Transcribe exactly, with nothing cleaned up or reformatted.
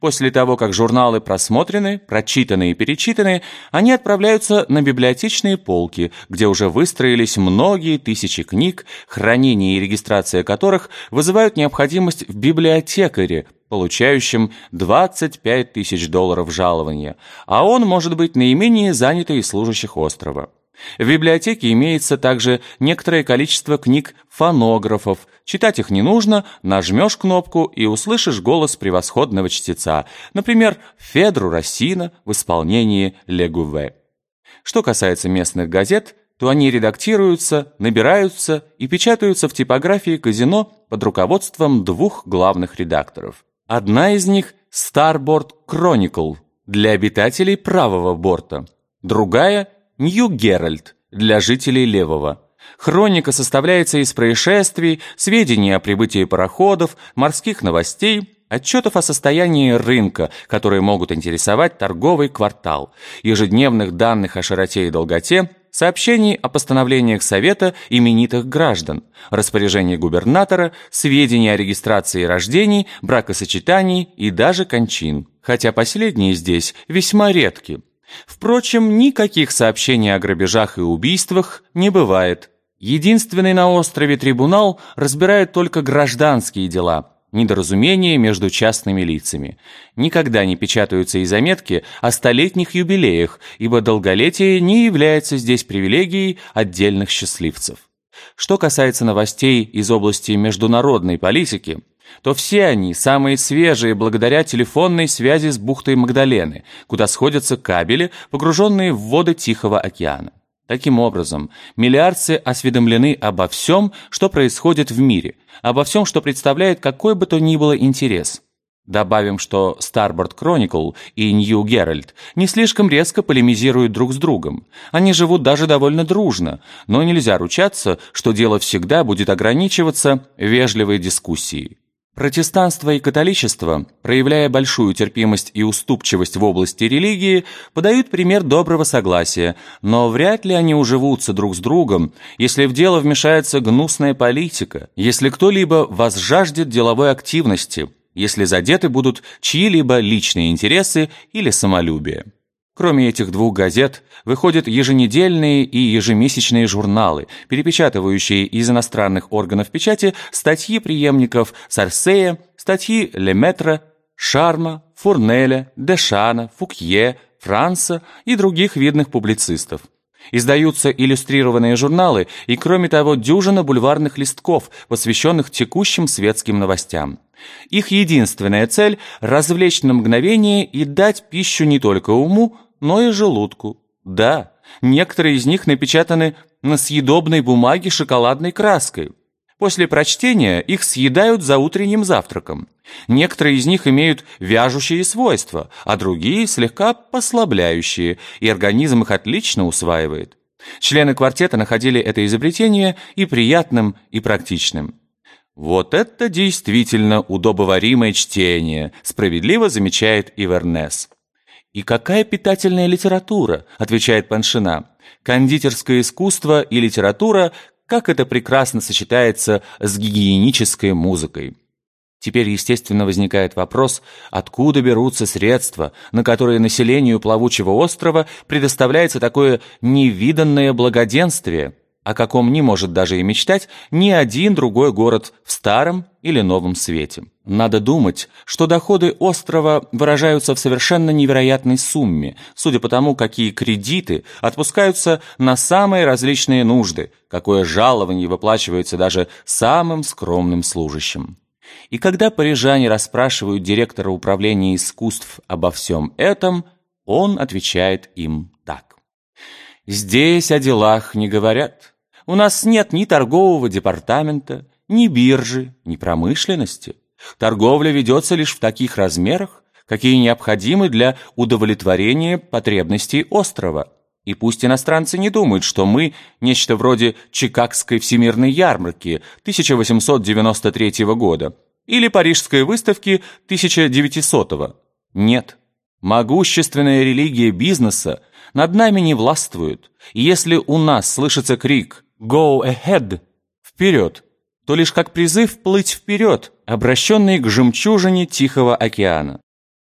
После того, как журналы просмотрены, прочитаны и перечитаны, они отправляются на библиотечные полки, где уже выстроились многие тысячи книг, хранение и регистрация которых вызывают необходимость в библиотекаре, получающем двадцать пять тысяч долларов жалования, а он может быть наименее занятый из служащих острова. В библиотеке имеется также некоторое количество книг-фонографов. Читать их не нужно, нажмешь кнопку и услышишь голос превосходного чтеца, например, Федру Рассина в исполнении Легуве. Что касается местных газет, то они редактируются, набираются и печатаются в типографии казино под руководством двух главных редакторов. Одна из них – Starboard Chronicle для обитателей правого борта, другая – Нью Геральд для жителей левого. Хроника составляется из происшествий, сведений о прибытии пароходов, морских новостей, отчетов о состоянии рынка, которые могут интересовать торговый квартал, ежедневных данных о широте и долготе, сообщений о постановлениях Совета именитых граждан, распоряжений губернатора, сведений о регистрации рождений, бракосочетаний и даже кончин, хотя последние здесь весьма редки. Впрочем, никаких сообщений о грабежах и убийствах не бывает. Единственный на острове трибунал разбирает только гражданские дела, недоразумения между частными лицами. Никогда не печатаются и заметки о столетних юбилеях, ибо долголетие не является здесь привилегией отдельных счастливцев. Что касается новостей из области международной политики, то все они самые свежие благодаря телефонной связи с бухтой Магдалены, куда сходятся кабели, погруженные в воды Тихого океана. Таким образом, миллиардцы осведомлены обо всем, что происходит в мире, обо всем, что представляет какой бы то ни было интерес. Добавим, что Starboard Chronicle и Нью Геральд не слишком резко полемизируют друг с другом. Они живут даже довольно дружно, но нельзя ручаться, что дело всегда будет ограничиваться вежливой дискуссией. Протестанство и католичество, проявляя большую терпимость и уступчивость в области религии, подают пример доброго согласия, но вряд ли они уживутся друг с другом, если в дело вмешается гнусная политика, если кто-либо возжаждет деловой активности, если задеты будут чьи-либо личные интересы или самолюбие. Кроме этих двух газет, выходят еженедельные и ежемесячные журналы, перепечатывающие из иностранных органов печати статьи преемников Сарсея, статьи Леметра, Шарма, Фурнеля, Дешана, Фукье, Франса и других видных публицистов. Издаются иллюстрированные журналы и, кроме того, дюжина бульварных листков, посвященных текущим светским новостям. Их единственная цель – развлечь на мгновение и дать пищу не только уму, но и желудку. Да, некоторые из них напечатаны на съедобной бумаге шоколадной краской. После прочтения их съедают за утренним завтраком. Некоторые из них имеют вяжущие свойства, а другие слегка послабляющие, и организм их отлично усваивает. Члены квартета находили это изобретение и приятным, и практичным. «Вот это действительно удобоваримое чтение», справедливо замечает Ивернес. «И какая питательная литература», отвечает Паншина. «Кондитерское искусство и литература, как это прекрасно сочетается с гигиенической музыкой». Теперь, естественно, возникает вопрос, откуда берутся средства, на которые населению плавучего острова предоставляется такое невиданное благоденствие, о каком не может даже и мечтать ни один другой город в Старом или Новом Свете. Надо думать, что доходы острова выражаются в совершенно невероятной сумме, судя по тому, какие кредиты отпускаются на самые различные нужды, какое жалование выплачивается даже самым скромным служащим. И когда парижане расспрашивают директора управления искусств обо всем этом, он отвечает им так. «Здесь о делах не говорят. У нас нет ни торгового департамента, ни биржи, ни промышленности. Торговля ведется лишь в таких размерах, какие необходимы для удовлетворения потребностей острова. И пусть иностранцы не думают, что мы нечто вроде Чикагской всемирной ярмарки тысяча восемьсот девяносто третьего года или Парижской выставки тысяча девятисотого. Нет. Могущественная религия бизнеса над нами не властвует, и если у нас слышится крик «Go ahead!» «Вперед!», то лишь как призыв плыть вперед, обращенный к жемчужине Тихого океана.